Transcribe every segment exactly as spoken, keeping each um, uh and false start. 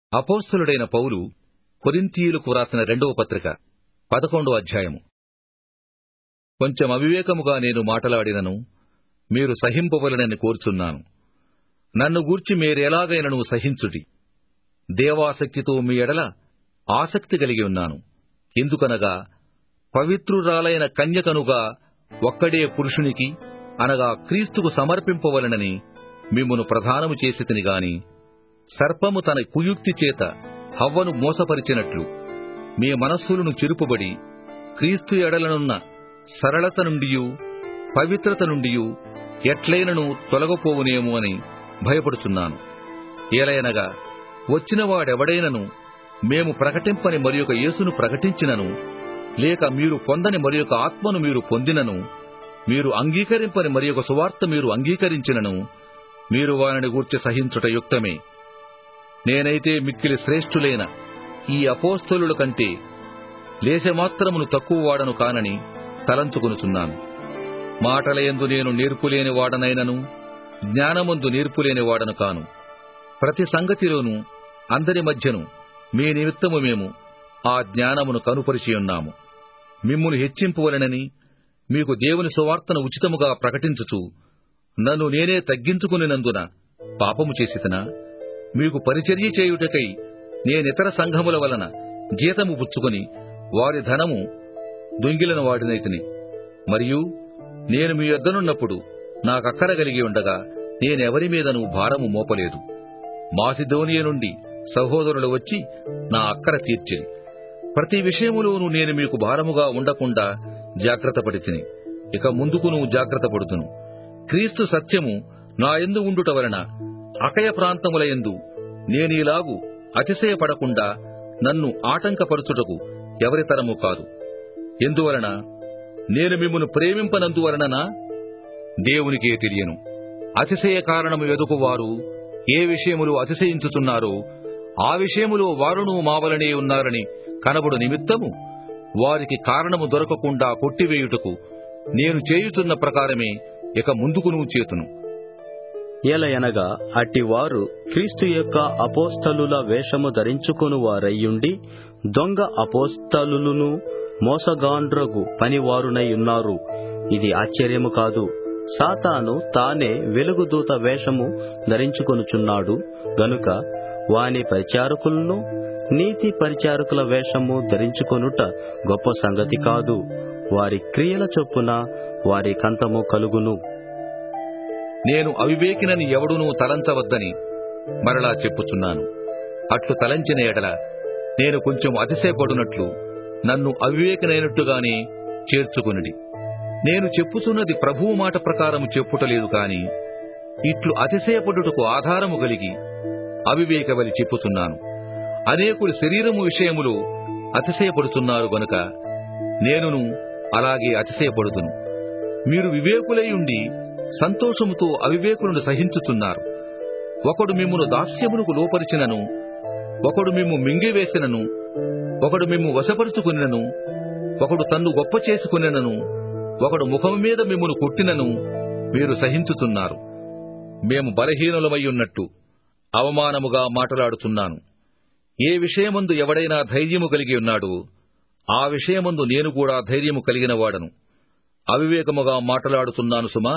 అపోస్తలుడైన పౌలు కొరింథీయులకు వ్రాసిన రెండవ పత్రిక పదకొండో అధ్యాయము. కొంచెం అవివేకముగా నేను మాటలాడినను మీరు సహింపవలెనని కోరుచున్నాను. నన్ను గూర్చి మీరెలాగైనను సహించుడి. దేవాసక్తితో మీ ఎడల ఆసక్తి కలిగి ఉన్నాను. ఎందుకనగా పవిత్రురాలైన కన్యకనుగా ఒక్కడే పురుషునికి అనగా క్రీస్తుకు సమర్పింపవలెనని మిమ్మును ప్రధానము చేసితిని గాని, సర్పము తన కుయుక్తి చేత హవ్వను మోసపరిచినట్లు మీ మనస్సులను చెరుపుబడి క్రీస్తు ఎడలనున్న సరళత నుండియు పవిత్రత నుండియు ఎట్లైనను తొలగపోవునేమో అని భయపడుచున్నాను. ఏలయనగా వచ్చినవాడెవడైనను మేము ప్రకటింపని మరియొక యేసును ప్రకటించినను, లేక మీరు పొందని మరియొక ఆత్మను మీరు పొందినను, మీరు అంగీకరింపని మరియొక సువార్త మీరు అంగీకరించినను, మీరు వారిని గూర్చి సహించుట యుక్తమే. నేనైతే మిక్కిలి శ్రేష్ఠులైన ఈ అపోస్తలుల కంటే లేశమాత్రమును తక్కువ వాడను కానని తలంచుకొనుచున్నాను. మాటలయందు నేను నేర్పులేని వాడనైనను జ్ఞానమందు నేర్పులేని వాడను కాను. ప్రతి సంగతిలోనూ అందరి మధ్యను మీ నిమిత్తము మేము ఆ జ్ఞానమును కనుపరిచియున్నాము. మిమ్మును హెచ్చింపవలెనని మీకు దేవుని సువార్తను ఉచితముగా ప్రకటించుచు నన్ను నేనే తగ్గించుకునినందున పాపము చేసితినా? మీకు పరిచర్య చేయుటకై నేనితర సంఘముల వలన జీతము పుచ్చుకొని వారి ధనము దొంగిలిన వాడినైతిని. మరియు నేను మీ యొద్దనున్నప్పుడు నాకక్కర కలిగి ఉండగా నేనెవరి మీదనూ భారము మోపలేదు. మాసిదోనియ నుండి సహోదరులు వచ్చి నా అక్కర తీర్చిరి. ప్రతి విషయములోనూ నేను మీకు భారముగా ఉండకుండా జాగ్రత్త పడితిని. ఇక ముందుకును జాగ్రత్త పడుతును. క్రీస్తు సత్యము నా యందు ఉండుట వలన అకయ ప్రాంతముల యందు నేనీలాగు అతిశయపడకుండా నన్ను ఆటంకపరచుటకు ఎవరితరము కాదు. ఎందువలన నేను మిమ్మును ప్రేమింపనందువలననా? దేవునికే తెలియను. అతిశయ కారణము వెదుకువారు ఏ విషయములు అతిశయించుచున్నారో ఆ విషయములో వారును మావలనే ఉన్నారని కనబడు నిమిత్తము వారికి కారణము దొరకకుండా కొట్టివేయుటకు నేను చేయుచున్న ప్రకారమే ఇక ముందుకును చేతును. ఏలయనగా అట్టివారు క్రీస్తు యొక్క అపోస్తలుల వేషము ధరించుకుని వారయ్యుండి దొంగ అపోస్తలులను మోసగాండ్రగు పనివారునై ఉన్నారు. ఇది ఆశ్చర్యము కాదు. సాతాను తానే వెలుగుదూత వేషము ధరించుకొనుచున్నాడు గనుక వాని పరిచారకులను నీతి పరిచారకుల వేషము ధరించుకొనుట గొప్ప సంగతి కాదు. వారి క్రియల చొప్పున వారి కంతము కలుగును. నేను అవివేకినని ఎవడునూ తలంచవద్దని మరలా చెప్పుచున్నాను. అట్లు తలంచిన ఎడల నేను కొంచెం అతిశయపడునట్లు నన్ను అవివేకినైనట్టుగానే చేర్చుకునిడి. నేను చెప్పుచున్నది ప్రభువు మాట ప్రకారము చెప్పుటలేదు కాని ఇట్లు అతిశయపడుటకు ఆధారము కలిగి అవివేకవలి చెప్పుచున్నాను. అనేకులు శరీరము విషయములో అతిశయపడుచున్నారు గనుక నేనును అలాగే అతిశయపడుదును. మీరు వివేకులై ఉండి సంతోషముతో అవివేకులను సహించుచున్నారు. ఒకడు మిమ్మును దాస్యమునకు లోపరిచినను, ఒకడు మిమ్ము మింగివేసినను, ఒకడు మిమ్ము వశపరుచుకునినను, ఒకడు తన్ను గొప్ప చేసుకునినను, ఒకడు ముఖము మీద మిమ్మును కొట్టినను మీరు సహించుచున్నారు. మేము బలహీనులమై ఉన్నట్టు అవమానముగా మాటలాడుచున్నాను. ఏ విషయమందు ఎవడైనా ధైర్యము కలిగి ఉన్నాడో ఆ విషయమందు నేను కూడా ధైర్యము కలిగిన వాడను. అవివేకముగా మాటలాడుచున్నాను సుమా.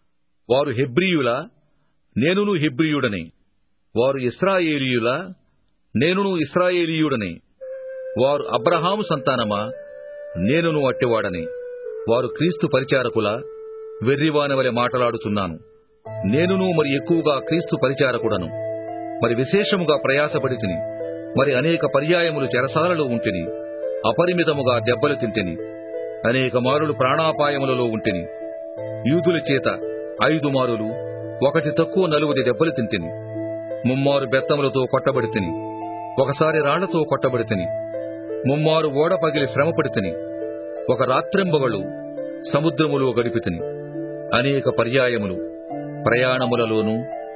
వారు హెబ్రీయులా? నేనును హెబ్రీయుడనే. వారు ఇశ్రాయేలీయులా? నేనును ఇశ్రాయేలీయుడనే. వారు అబ్రహాము సంతానమా? నేనును అట్టివాడనే. వారు క్రీస్తు పరిచారకులా? వెర్రివానవలె మాటలాడుచున్నాను. నేనును మరి ఎక్కువగా క్రీస్తు పరిచారకుడను. మరి విశేషముగా ప్రయాసపడితిని. మరి అనేక పర్యాయములు చెరసాలలో ఉంటిని. అపరిమితముగా దెబ్బలు తింటిని. అనేక మారులు ప్రాణాపాయములలో ఉంటిని. యూదుల చేత ఐదు మారులు ఒకటి తక్కువ నలుగురి దెబ్బలు తింటిని. ముమ్మారు బెత్తములతో కొట్టబడితిని. ఒకసారి రాళ్లతో కొట్టబడితిని. ముమ్మారు ఓడ పగిలి శ్రమపడితిని. ఒక రాత్రింబగళ్ళు సముద్రములో గడిపితిని. అనేక పర్యాయములు ప్రయాణములలోనూ,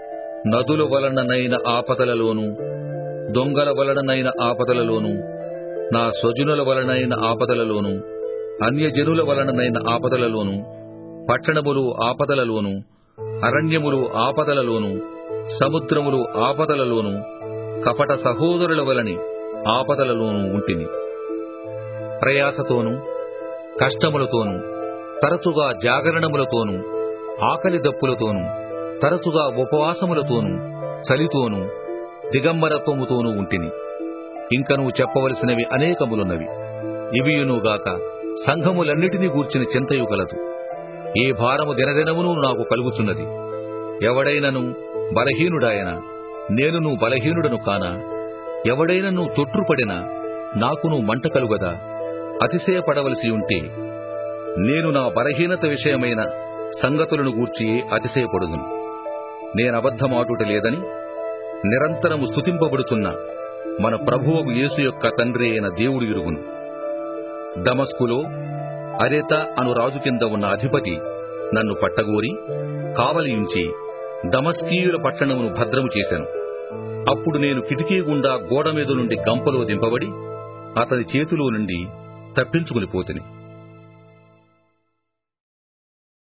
నదుల వలననైన ఆపదలలోనూ, దొంగల వలననైన ఆపదలలోనూ, నా స్వజనుల వలనైన ఆపదలలోనూ, అన్యజనుల వలననైన ఆపదలలోనూ, పట్టణములు ఆపదలలోనూ, అరణ్యములు ఆపదలలోనూ, సముద్రములు ఆపదలలోనూ, కపట సహోదరుల వలని ఆపదలలోనూ ఉంటిని. ప్రయాసతోనూ కష్టములతోనూ తరచుగా జాగరణములతోనూ ఆకలి దప్పులతోనూ తరచుగా ఉపవాసములతోనూ చలితోనూ దిగంబరత్వముతోనూ ఉంటిని. ఇంకనూ చెప్పవలసినవి అనేకములున్నవి. ఇవియునుగాక సంఘములన్నిటినీ గూర్చిన చింతయు కలదు. ఏ భారము దినదినమును నాకు కలుగుచున్నది. ఎవడైనను బలహీనుడాయన, నేనును బలహీనుడను కానా? ఎవడైనను తొట్రుపడినా నాకును మంట కలుగదా? అతిశయపడవలసి ఉంటే నేను నా బలహీనత విషయమైన సంగతులను గూర్చి అతిశయపడుదును. నేనబద్ధమాటుట లేదని నిరంతరము స్తుతింపబడుతున్న మన ప్రభువగు యేసు యొక్క తండ్రి అయిన దేవుడు ఎరుగును. దమస్కులో అరెత అను రాజు కింద ఉన్న అధిపతి నన్ను పట్టగోరి కావలియుంచి దమస్కీయుల పట్టణమును భద్రము చేశాను. అప్పుడు నేను కిటికీ గుండా గోడ మీద నుండి గంపలో దింపబడి అతని చేతిలో నుండి తప్పించుకుని పోతిని.